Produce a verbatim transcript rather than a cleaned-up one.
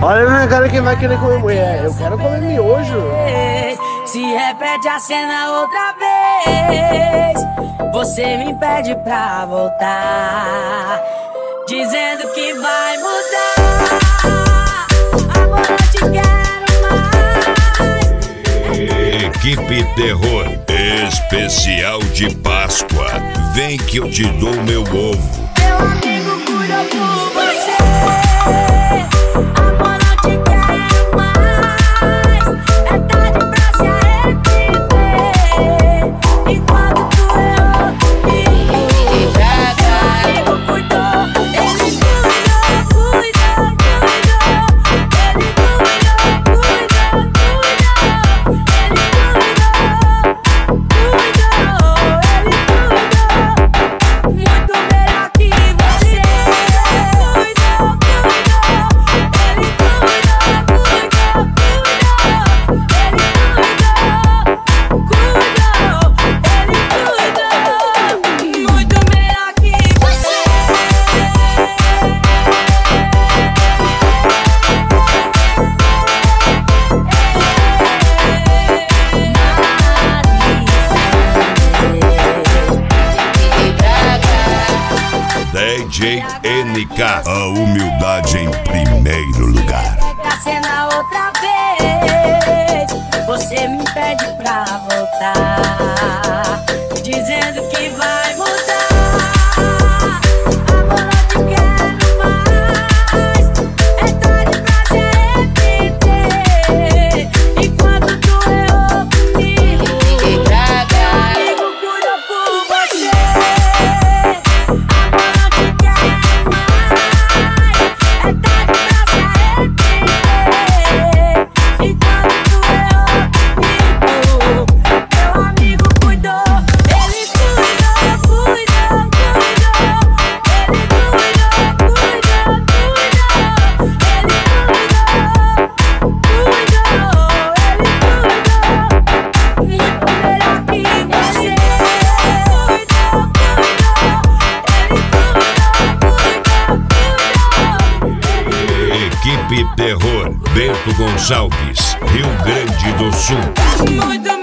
Olha na minha cara quem vai querer comer mulher. Eu quero comer miojo. Se repete a cena outra vez. Você me pede pra voltar, dizendo que vai mudar. Agora eu te quero mais. Equipe Terror, especial de Páscoa. Vem que eu te dou meu ovo. Meu amigo cuidou por você. Agora eu te quero mais. É tarde pra se arrepender. Enquanto tu errou comigo. Meu amigo cuidou. Ele cuidou, cuidou, cuidou. Ele cuidou, cuidou, cuidou. Ele cuidou, cuidou. Ele cuidou. Muito melhor que você. Cuidou, cuidou. Ele cuidou, cuidou, cuidou. Ele cuidou, cuidou. Ele cuidou. Muito melhor que você. D J N K, a humildade em primeiro lugar. Repete a cena outra vez. Você me pede pra voltar, dizendo que vai mudar. Agora eu te quero mais. É tarde pra se arrepender. Enquanto tu errou comigo. Meu amigo cuidou por você. Agora eu te quero mais. É tarde pra se arrepender. Enquanto tu errou comigo. Meu amigo cuidou. Ele cuidou, cuidou, cuidou. Ele cuidou, cuidou, cuidou. Ele cuidou, cuidou. Ele cuidou. Muito melhor que você. Cuidou, cuidou. Ele cuidou, cuidou, cuidou. Equipe Terror, Bento Gonçalves, Rio Grande do Sul. Muito